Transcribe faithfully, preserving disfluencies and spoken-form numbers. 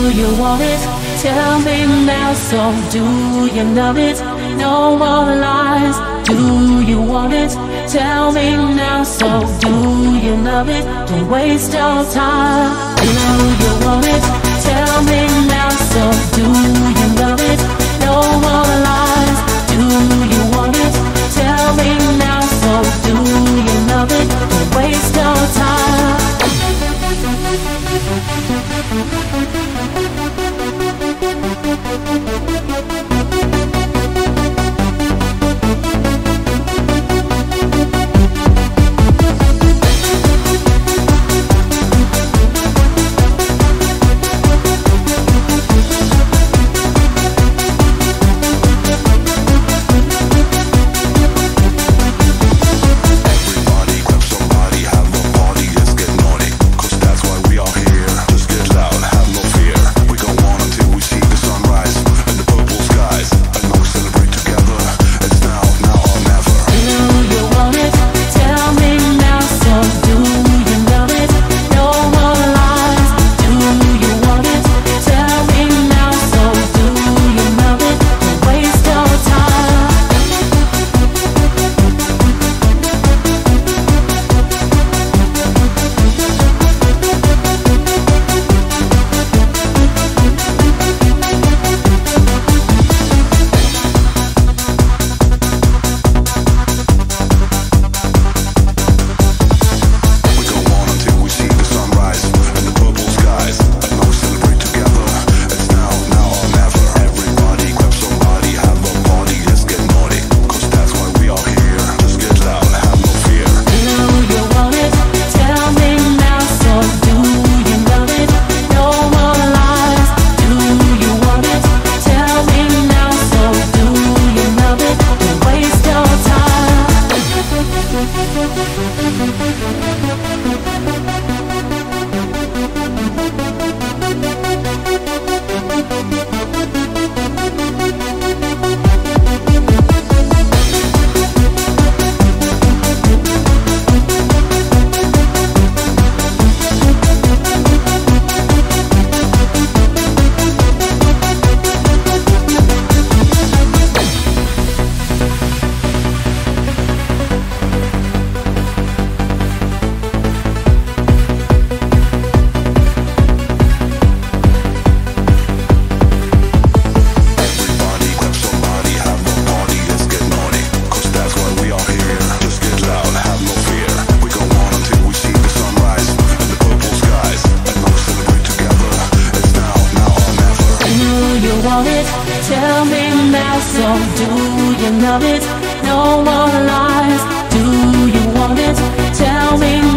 you want it? Tell me now, so do you love it? No more lies. Do you want it? Tell me now, so do you love it? Don't waste your time. Do you want it? Tell me now, so do you love it? No more lies. Do you want it? Tell me now, so do you love it? Don't waste your time. Tell me now, so do you love it? No more lies. Do you want it? Tell me